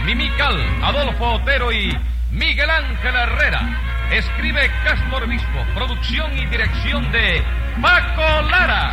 Mimical, Adolfo Otero y Miguel Ángel Herrera. Escribe Castro Obispo. Producción y dirección de Paco Lara.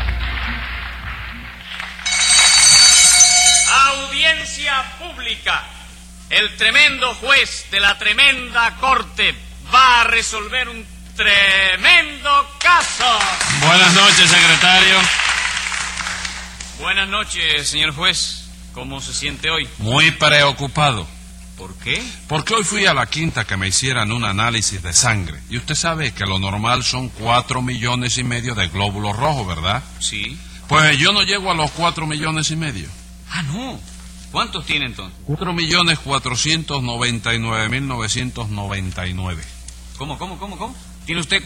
Audiencia pública. El tremendo juez de la tremenda corte va a resolver un tremendo caso. Buenas noches, secretario. Buenas noches, señor juez. ¿Cómo se siente hoy? Muy preocupado. ¿Por qué? Porque hoy fui a la quinta que me hicieran un análisis de sangre. Y usted sabe que lo normal son 4,5 millones de glóbulos rojos, ¿verdad? Sí. Pues yo no llego a los 4,5 millones. Ah, no. ¿Cuántos tiene entonces? 4,499,999. ¿Cómo? ¿Tiene usted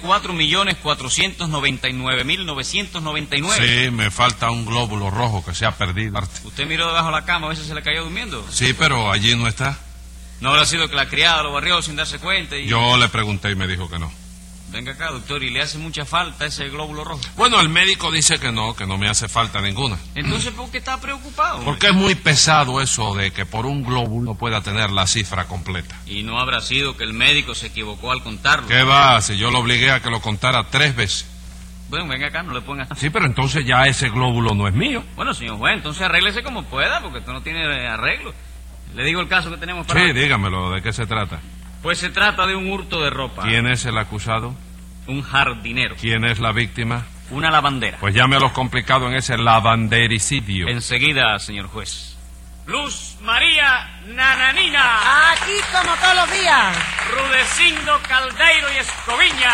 4,499,999? Sí, me falta un glóbulo rojo que se ha perdido. ¿Usted miró debajo de la cama a ver si se le cayó durmiendo? Sí, pero allí no está. ¿No habrá sido que la criada lo barrió sin darse cuenta y...? Yo le pregunté y me dijo que no. Venga acá, doctor, ¿y le hace mucha falta ese glóbulo rojo? Bueno, el médico dice que no me hace falta ninguna. Entonces, ¿por qué está preocupado? Porque es muy pesado eso de que por un glóbulo pueda tener la cifra completa. ¿Y no habrá sido que el médico se equivocó al contarlo? ¿Qué va? Si yo lo obligué a que lo contara 3 veces. Bueno, venga acá, no le ponga... Sí, pero entonces ya ese glóbulo no es mío. Bueno, señor juez, entonces arréglese como pueda, porque esto no tiene arreglo. Le digo el caso que tenemos para... Sí, dígamelo, ¿de qué se trata? Pues se trata de un hurto de ropa. ¿Quién es el acusado? Un jardinero. ¿Quién es la víctima? Una lavandera. Pues llame a los complicados en ese lavandericidio. Enseguida, señor juez. Luz María Nananina. Aquí como todos los días. Rudecindo Caldeiro y Escoviña.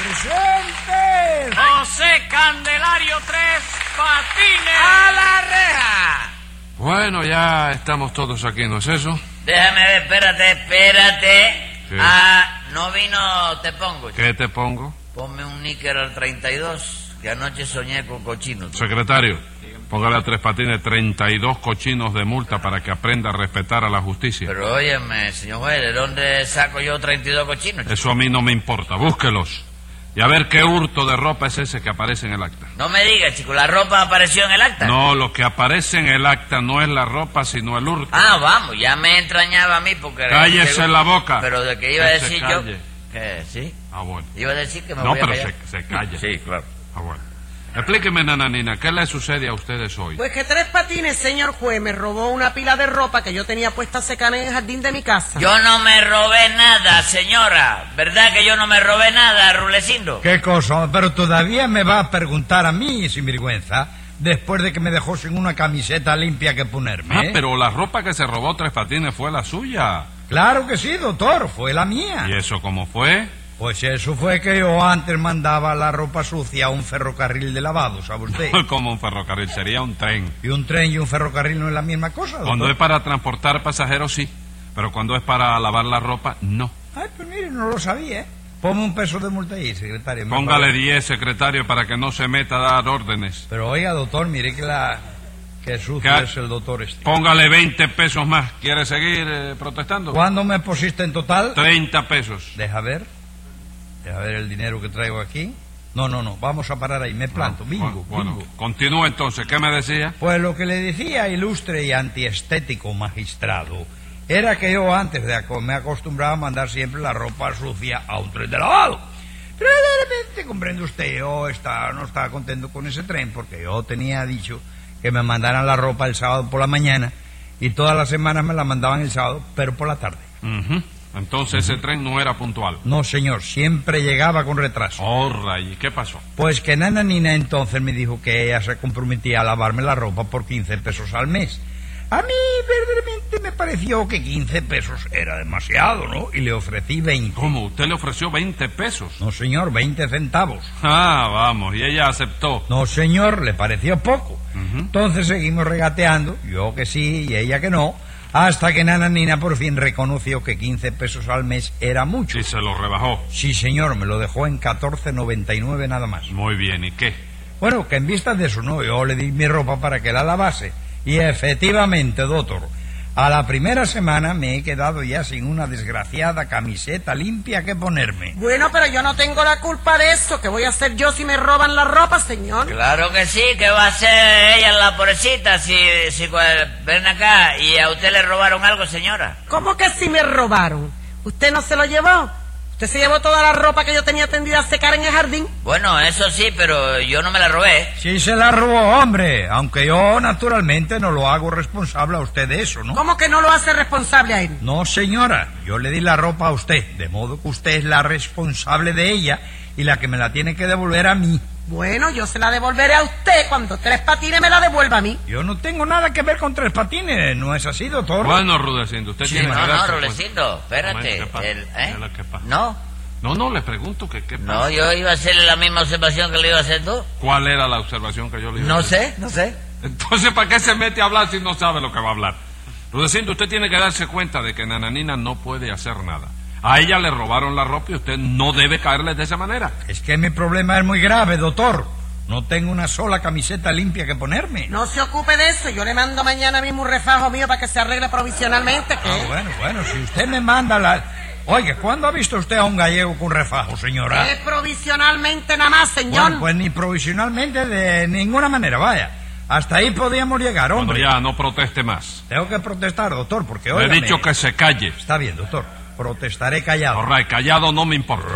¡Presente! José Candelario Tres Patines. ¡A la reja! Bueno, ya estamos todos aquí, ¿no es eso? Déjame ver, espérate. ¿Qué? No vino, te pongo. ¿Qué te pongo? Ponme un níquel al 32, que anoche soñé con cochinos. Secretario, póngale a Tres Patines 32 cochinos de multa para que aprenda a respetar a la justicia. Pero óyeme, señor juez, ¿de dónde saco yo 32 cochinos? chico? Eso a mí no me importa, búsquelos. Y a ver qué hurto de ropa es ese que aparece en el acta. No me digas, chico, ¿la ropa apareció en el acta? No, lo que aparece en el acta no es la ropa, sino el hurto. Ah, vamos, ya me entrañaba a mí porque... Cállese la boca. Pero de que iba a Que se decir yo... calle. ¿Qué? ¿Sí? Ah, bueno. Iba a decir que me No, voy a pero callar. se calle. Sí, claro. Ah, bueno. Explíqueme, nananina, ¿qué le sucede a ustedes hoy? Pues que Tres Patines, señor juez, me robó una pila de ropa que yo tenía puesta a secar en el jardín de mi casa. Yo no me robé nada, señora. ¿Verdad que yo no me robé nada, Rulecindo? ¿Qué cosa? Pero todavía me va a preguntar a mí, sin vergüenza, después de que me dejó sin una camiseta limpia que ponerme. Pero la ropa que se robó Tres Patines fue la suya. Claro que sí, doctor, fue la mía. ¿Y eso cómo fue? Pues eso fue que yo antes mandaba la ropa sucia a un ferrocarril de lavado, ¿sabe usted? Como un ferrocarril, sería un tren. Y un tren y un ferrocarril no es la misma cosa, doctor. Cuando es para transportar pasajeros, sí. Pero cuando es para lavar la ropa, no. Ay, pues mire, no lo sabía, ¿eh? Ponme un peso de multa ahí, secretario. me Póngale parece. 10, secretario, para que no se meta a dar órdenes. Pero oiga, doctor, mire que sucio ¿Qué? es el doctor este. Póngale 20 pesos más. ¿Quiere seguir protestando? ¿Cuándo me pusiste en total? 30 pesos. Deja ver el dinero que traigo aquí. No, vamos a parar ahí, me planto, bingo, Bueno, bingo. continúe entonces. ¿Qué me decía? Pues lo que le decía, ilustre y antiestético magistrado, era que yo antes me acostumbraba a mandar siempre la ropa sucia a un tren de lavado. Pero de repente, comprende usted, yo no estaba contento con ese tren porque yo tenía dicho que me mandaran la ropa el sábado por la mañana y todas las semanas me la mandaban el sábado, pero por la tarde. Ujú. Entonces ese tren no era puntual. No, señor, siempre llegaba con retraso. ¿Y qué pasó? Pues que Nananina entonces me dijo que ella se comprometía a lavarme la ropa por 15 pesos al mes. A mí verdaderamente me pareció que 15 pesos era demasiado, ¿no? Y le ofrecí 20. ¿Cómo? ¿Usted le ofreció 20 pesos? No, señor, 20 centavos. Ah, vamos, y ella aceptó. No, señor, le pareció poco. Ujú. Entonces seguimos regateando, yo que sí y ella que no, hasta que Nananina por fin reconoció que 15 pesos al mes era mucho. Y se lo rebajó. Sí, señor, me lo dejó en 14,99 nada más. Muy bien, ¿y qué? Bueno, que en vista de eso, no, yo le di mi ropa para que la lavase. Y efectivamente, doctor, A la primera semana me he quedado ya sin una desgraciada camiseta limpia que ponerme. Bueno, pero yo no tengo la culpa de eso. ¿Qué voy a hacer yo si me roban la ropa, señor? Claro que sí, que va a ser ella la pobrecita si ven acá y a usted le robaron algo, señora. ¿Cómo que si me robaron? ¿Usted no se lo llevó? ¿Usted se llevó toda la ropa que yo tenía tendida a secar en el jardín? Bueno, eso sí, pero yo no me la robé. Sí se la robó, hombre, aunque yo naturalmente no lo hago responsable a usted de eso, ¿no? ¿Cómo que no lo hace responsable a él? No, señora, yo le di la ropa a usted, de modo que usted es la responsable de ella y la que me la tiene que devolver a mí. Bueno, yo se la devolveré a usted cuando Tres Patines me la devuelva a mí. Yo no tengo nada que ver con Tres Patines, ¿no es así, doctor? Bueno, Rudecindo, usted tiene que No, darse Rulecindo, espérate. ¿Qué pasa? ¿Qué es lo que pasa? No, No, le pregunto que qué pasa. no, yo iba a hacerle la misma observación que le iba a hacer tú. ¿Cuál era la observación que yo le iba a No hacer? sé. Entonces, ¿para qué se mete a hablar si no sabe lo que va a hablar? Rudecindo, usted tiene que darse cuenta de que Nananina no puede hacer nada. A ella le robaron la ropa y usted no debe caerle de esa manera. Es que mi problema es muy grave, doctor. No tengo una sola camiseta limpia que ponerme. No se ocupe de eso, yo le mando mañana mismo un refajo mío para que se arregle provisionalmente, ¿qué? Bueno, si usted me manda la... Oye, ¿cuándo ha visto usted a un gallego con refajo, señora? Es provisionalmente nada más, señor. Bueno, pues ni provisionalmente de ninguna manera, vaya. Hasta ahí podíamos llegar, Bueno, hombre. ya, no proteste más. Tengo que protestar, doctor, porque Le hoy... he dicho que se calle. Está bien, doctor. Protestaré callado. All right, callado no me importa.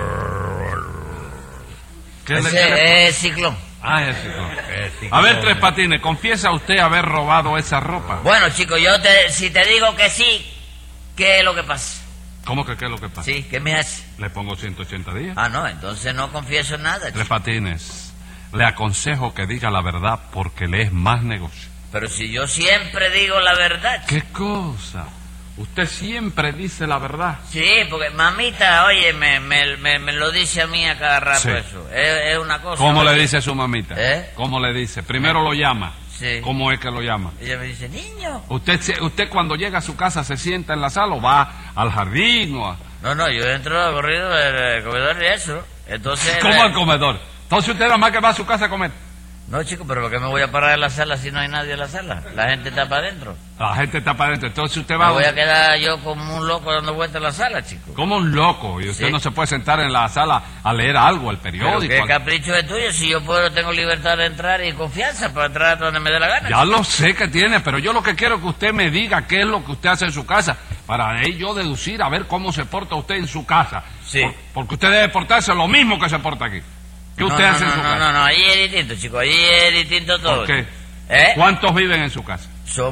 ¿Qué le quiere? Ese es Ciclón. Ah, es ciclón. A ver, Tres Patines, ¿confiesa usted haber robado esa ropa? Bueno, chico, si te digo que sí, ¿qué es lo que pasa? ¿Cómo que qué es lo que pasa? Sí, ¿qué me hace? Le pongo 180 días. Ah, no, entonces no confieso nada, Tres chico. Patines, le aconsejo que diga la verdad porque le es más negocio. Pero si yo siempre digo la verdad, chico. ¿Qué cosa? Usted siempre dice la verdad. Sí, porque mamita, oye, me lo dice a mí a cada rato Sí. eso. Es una cosa... ¿Cómo oye. le dice a su mamita? ¿Eh? ¿Cómo le dice? Primero lo llama. Sí. ¿Cómo es que lo llama? Ella me dice, niño. Usted cuando llega a su casa se sienta en la sala o va al jardín o a... No, yo entro al corrido del comedor y eso. Entonces... ¿Cómo al comedor? Entonces usted nada más que va a su casa a comer. No, chico, pero ¿por qué me voy a parar en la sala si no hay nadie en la sala? La gente está para adentro. La gente está para adentro. Entonces usted Me va... voy a quedar yo como un loco dando vueltas en la sala, chico. Como un loco. Y usted Sí. no se puede sentar en la sala a leer algo, el Pero periódico. qué capricho es tuyo, si yo tengo libertad de entrar y confianza para entrar donde me dé la gana. Ya lo sé que tiene, pero yo lo que quiero es que usted me diga qué es lo que usted hace en su casa, para ahí yo deducir a ver cómo se porta usted en su casa. Sí. Porque usted debe portarse lo mismo que se porta aquí. ¿Qué usted hace en su casa? No, ahí es distinto, chico, ahí es distinto todo. ¿Por qué? ¿Eh? ¿Cuántos viven en su casa?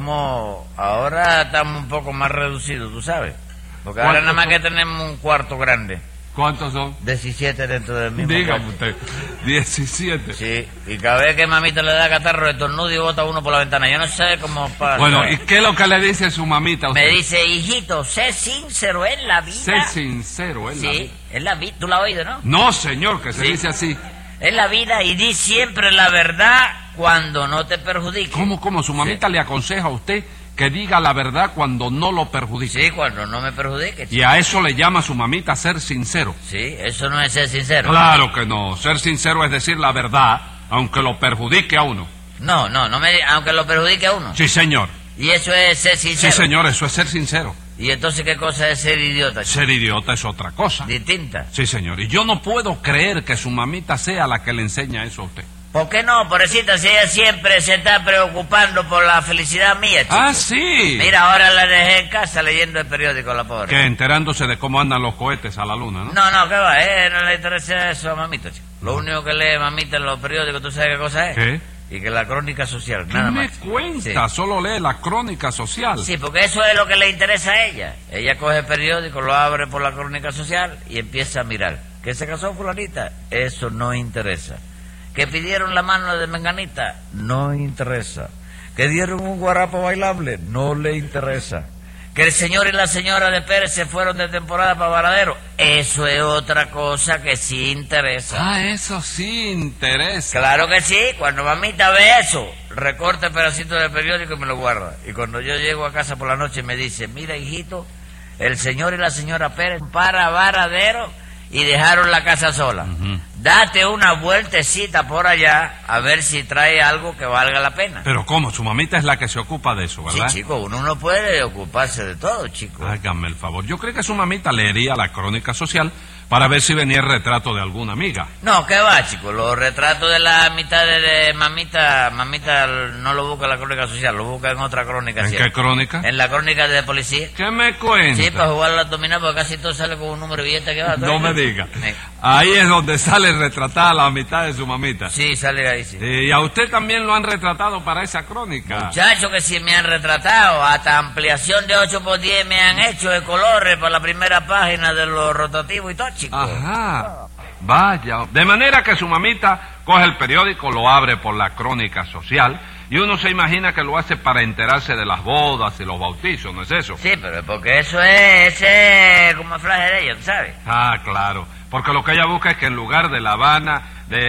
Ahora estamos un poco más reducidos, tú sabes. Porque ahora nada más que tenemos un cuarto grande. ¿Cuántos son? 17 dentro del mismo Dígame cuarto. usted. 17. Sí, y cada vez que mamita le da catarro, estornuda y bota uno por la ventana. Yo no sé cómo pasa. Bueno, ¿y qué es lo que le dice su mamita a usted? Me dice, hijito, sé sincero en la vida. Sé sincero, ¿es la Sí, vida? es la vida. ¿Tú la has oído, no? No, señor, que se Sí. dice así. Es la vida y di siempre la verdad cuando no te perjudique. ¿Cómo? Su mamita le aconseja a usted que diga la verdad cuando no lo perjudique. Sí, cuando no me perjudique. Y a eso le llama su mamita ser sincero. Sí, eso no es ser sincero. Claro que no. Ser sincero es decir la verdad, aunque lo perjudique a uno. No aunque lo perjudique a uno. Sí, señor. Y eso es ser sincero. Sí, señor, eso es ser sincero. Y entonces, ¿qué cosa es ser idiota? chico? Ser idiota es otra cosa. Distinta. Sí, señor. Y yo no puedo creer que su mamita sea la que le enseña eso a usted. ¿Por qué no, pobrecita, si ella siempre se está preocupando por la felicidad mía, chico? Ah, sí. Mira, ahora la dejé en casa leyendo el periódico, la pobre. Que enterándose de cómo andan los cohetes a la luna, ¿no? No, ¿qué va? No le interesa eso a mamita, chico. Lo único que lee mamita en los periódicos, ¿tú sabes qué cosa es? ¿Qué? Y que la crónica social, ¿Qué nada me más. cuenta? Sí. Solo lee la crónica social. Sí, porque eso es lo que le interesa a ella. Ella coge el periódico, lo abre por la crónica social y empieza a mirar. ¿Que se casó fulanita? Eso no interesa. ¿Que pidieron la mano de menganita? No interesa. ¿Que dieron un guarapo bailable? No le interesa. ¿Que el señor y la señora de Pérez se fueron de temporada para Varadero? Eso es otra cosa que sí interesa. Ah, eso sí interesa. Claro que sí, cuando mamita ve eso, recorta el pedacito del periódico y me lo guarda. Y cuando yo llego a casa por la noche me dice, mira hijito, el señor y la señora Pérez para Varadero y dejaron la casa sola. date una vueltecita por allá a ver si trae algo que valga la pena. Pero ¿cómo? Su mamita es la que se ocupa de eso, ¿verdad? Sí, chico, uno no puede ocuparse de todo, chico. Hágame el favor. Yo creo que su mamita leería la crónica social para ver si venía el retrato de alguna amiga. No, ¿qué va, chico? Los retratos de la mitad de mamita no lo busca en la crónica social, lo busca en otra crónica. ¿En ¿cierto? qué crónica? En la crónica de policía. ¿Qué me cuenta? Sí, para jugar a la dominada, porque casi todo sale con un número de billete que va. No me diga. Sí. Ahí es donde sale retratada la mitad de su mamita. Sí, sale ahí, sí. Y a usted también lo han retratado para esa crónica. Muchachos que sí me han retratado, hasta ampliación de 8x10 me han hecho de colores para la primera página de los rotativos y todo, chico. Ajá. Vaya. De manera que su mamita coge el periódico, lo abre por la crónica social y uno se imagina que lo hace para enterarse de las bodas y los bautizos, ¿no es eso? Sí, pero porque ese es como el flash de ellos, ¿sabes? Ah, claro. Porque lo que ella busca es que en lugar de La Habana,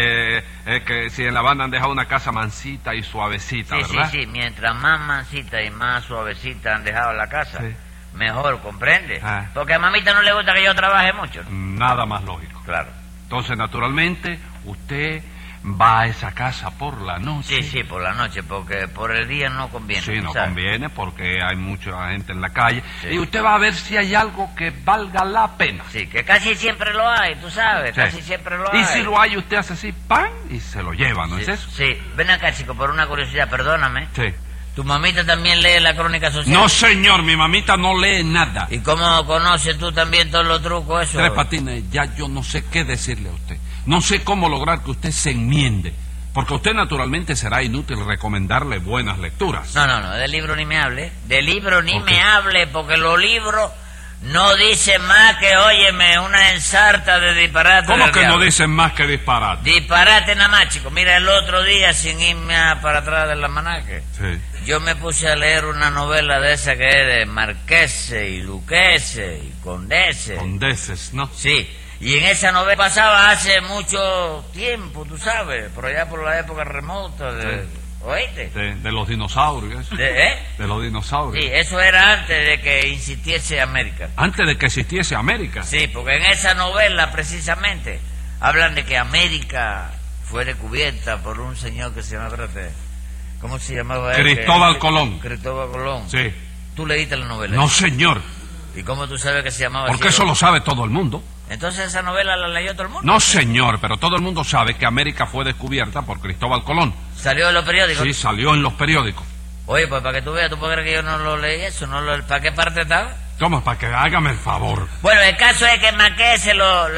que si en La Habana han dejado una casa mansita y suavecita, Sí, ¿verdad? sí, mientras más mansita y más suavecita han dejado la casa, Sí. mejor, ¿comprende? Ah. Porque a mamita no le gusta que yo trabaje mucho, ¿no? Nada más lógico. Claro. Entonces, naturalmente, usted va a esa casa por la noche. Sí, sí, por la noche, porque por el día no conviene. Sí, no ¿sabes? conviene porque hay mucha gente en la calle. Sí. Y usted va a ver si hay algo que valga la pena. Sí, que casi siempre lo hay, tú sabes, Sí. casi siempre lo hay. Y si lo hay, usted hace así, ¡pam! Y se lo lleva, ¿no Sí, es eso? sí. Ven acá, chico, por una curiosidad, perdóname. Sí. ¿Tu mamita también lee la crónica social? No, señor, mi mamita no lee nada. ¿Y cómo conoces tú también todos los trucos esos? Tres Patines, ya yo no sé qué decirle a usted. No sé cómo lograr que usted se enmiende. Porque a usted naturalmente será inútil recomendarle buenas lecturas. No, de libro ni me hable. De libro ni ¿Por me qué? hable, porque los libros no dicen más que, óyeme, una ensarta de disparate. ¿Cómo del que no diablo. dicen más que disparate? Disparate nada más, chico. Mira, el otro día, sin irme para atrás del almanaque, Sí. yo me puse a leer una novela de esa que es de marqueses y duqueses y condeses. Condeces, ¿no? Sí, y en esa novela pasaba hace mucho tiempo, tú sabes, por allá por la época remota de... ¿Oíste? De los dinosaurios. ¿Eh? De los dinosaurios. Sí, eso era antes de que existiese América. Antes de que existiese América. Sí, porque en esa novela precisamente hablan de que América fue descubierta por un señor que se llama, espérate, ¿cómo se llamaba él? Cristóbal Colón. Cristóbal Colón. Sí. ¿Tú leíste la novela? No, señor. ¿Y cómo tú sabes que se llamaba Porque así? eso lo sabe todo el mundo. Entonces esa novela la leyó todo el mundo. No, señor, pero todo el mundo sabe que América fue descubierta por Cristóbal Colón. Salió en los periódicos. Sí, salió en los periódicos. Oye, pues para que tú veas, ¿tú puedes creer que yo no lo leí eso? ¿Para qué parte estaba? Toma, para que hágame el favor. Bueno, el caso es que Marqués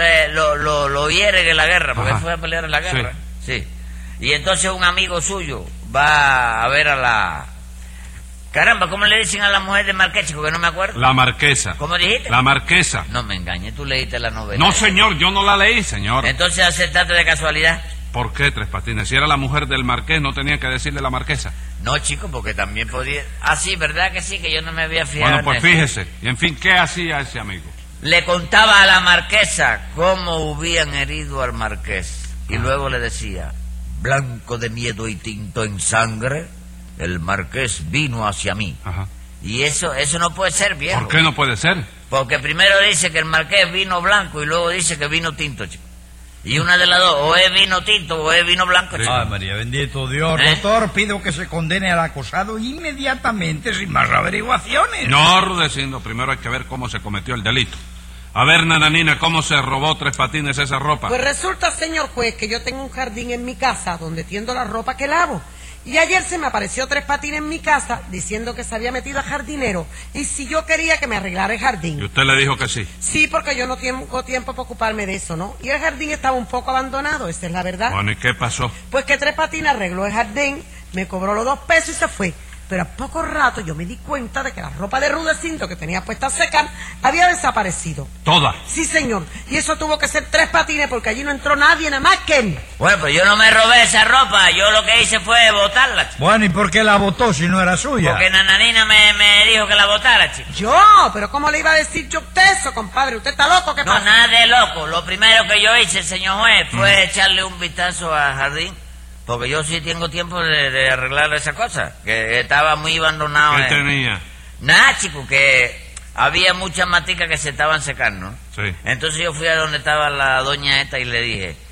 lo hieren en la guerra, porque Ajá. él fue a pelear en la guerra. Sí. Y entonces un amigo suyo va a ver a la... Caramba, ¿cómo le dicen a la mujer de Marqués, chico? Que no me acuerdo. La marquesa. ¿Cómo dijiste? La marquesa. No me engañes, tú leíste la novela. No, señor, yo no la leí, señor. Entonces aceptaste de casualidad. ¿Por qué, Tres Patines? Si era la mujer del marqués, no tenía que decirle la marquesa. No, chico, porque también podía... Ah, sí, ¿verdad que sí? Que yo no me había fijado Bueno, pues en eso. fíjese. Y en fin, ¿qué hacía ese amigo? Le contaba a la marquesa cómo hubieran herido al marqués. Y luego le decía, blanco de miedo y tinto en sangre, el marqués vino hacia mí. Ajá. Y eso no puede ser, viejo. ¿Por qué no puede ser? Porque primero dice que el marqués vino blanco y luego dice que vino tinto, chico. Y una de las dos, o es vino tinto o es vino blanco, chico. Ay, María, bendito Dios. ¿Eh? Doctor, pido que se condene al acusado inmediatamente, sin más averiguaciones. No, Rudecindo, primero hay que ver cómo se cometió el delito. A ver, Nananina, ¿cómo se robó Tres Patines esa ropa? Pues resulta, señor juez, que yo tengo un jardín en mi casa donde tiendo la ropa que lavo. Y ayer se me apareció Tres Patines en mi casa diciendo que se había metido a jardinero y si yo quería que me arreglara el Y jardín. usted le dijo que sí. Sí, porque yo no tengo tiempo para ocuparme de eso, ¿no? Y el jardín estaba un poco abandonado, esa es la verdad. Bueno, ¿y qué pasó? Pues que Tres Patines arregló el jardín, me cobró los 2 pesos y se fue. Pero a poco rato yo me di cuenta de que la ropa de Rudecindo que tenía puesta a secar había desaparecido. Toda. Sí, señor. Y eso tuvo que ser Tres Patines porque allí no entró nadie, nada más que él. Bueno, pues yo no me robé esa ropa, yo lo que hice fue botarla, chico. Bueno, ¿y por qué la votó si no era suya? Porque Nananina me dijo que la botara, chico. Yo, pero ¿cómo le iba a decir yo a usted eso, compadre? ¿Usted está loco? ¿Qué No, pasa? nada de loco. Lo primero que yo hice, señor juez, fue echarle un vistazo al jardín. Porque yo sí tengo tiempo de arreglar esa cosa. Que estaba muy abandonado. ¿Qué tenía? Nada, chico, que había muchas maticas que se estaban secando, ¿no? Sí. Entonces yo fui a donde estaba la doña esta y le dije,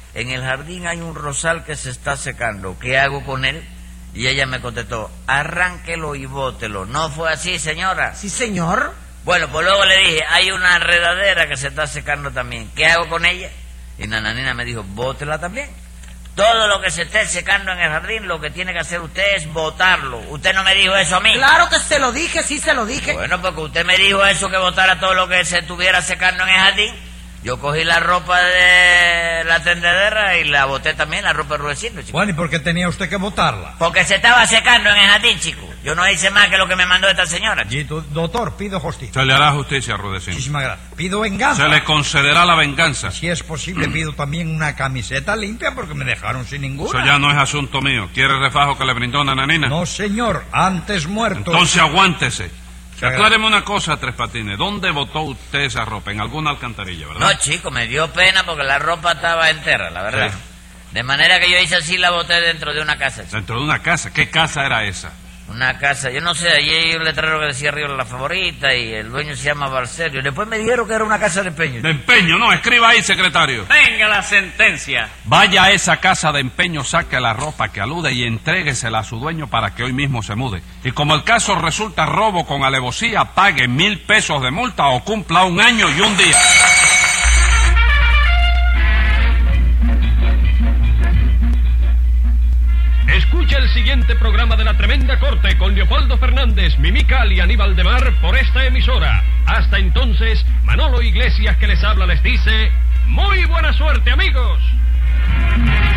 en el jardín hay un rosal que se está secando, ¿qué hago con él? Y ella me contestó, arránquelo y bótelo. ¿No fue así, señora? Sí, señor. Bueno, pues luego le dije, hay una enredadera que se está secando también, ¿qué hago con ella? Y Nananina me dijo, bótela también. Todo lo que se esté secando en el jardín, lo que tiene que hacer usted es botarlo. ¿Usted no me dijo eso a mí? Claro que se lo dije, sí se lo dije. Bueno, porque usted me dijo eso, que botara todo lo que se estuviera secando en el jardín. Yo cogí la ropa de la tendedera y la boté también, la ropa de Rudecindo, chico. Bueno, ¿y por qué tenía usted que botarla? Porque se estaba secando en el jardín, chico. Yo no hice más que lo que me mandó esta señora, chico. Y doctor, pido justicia. Se le hará justicia, Rudecindo. Muchísimas gracias. Pido venganza. Se le concederá la venganza. Si es posible, pido también una camiseta limpia porque me dejaron sin ninguna. Eso ya no es asunto mío. ¿Quiere el refajo que le brindó Nananina? No, señor, antes muerto. Entonces aguántese. Acláreme una cosa, Tres Patines. ¿Dónde botó usted esa ropa? En alguna alcantarilla, ¿verdad? No, chico, me dio pena porque la ropa estaba entera, la verdad. Sí. De manera que yo hice así, la boté dentro de una casa, chico. Dentro de una casa. ¿Qué casa era esa? Una casa, yo no sé, allí hay un letrero que decía arriba La Favorita y el dueño se llama Barcelio. Y después me dijeron que era una casa de empeño. De empeño, no. Escriba ahí, secretario. Venga la sentencia. Vaya a esa casa de empeño, saque la ropa que alude y entréguesela a su dueño para que hoy mismo se mude. Y como el caso resulta robo con alevosía, pague 1,000 pesos de multa o cumpla 1 año y 1 día. Escucha el siguiente programa de La Tremenda Corte con Leopoldo Fernández, Mimical y Aníbal de Mar por esta emisora. Hasta entonces, Manolo Iglesias que les habla les dice, ¡muy buena suerte, amigos!